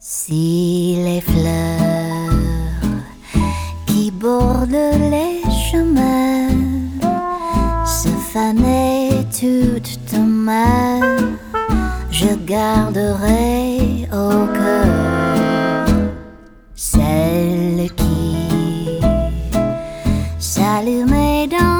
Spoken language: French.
Si les fleurs qui bordent les chemins se fanaient toutes demain, je garderai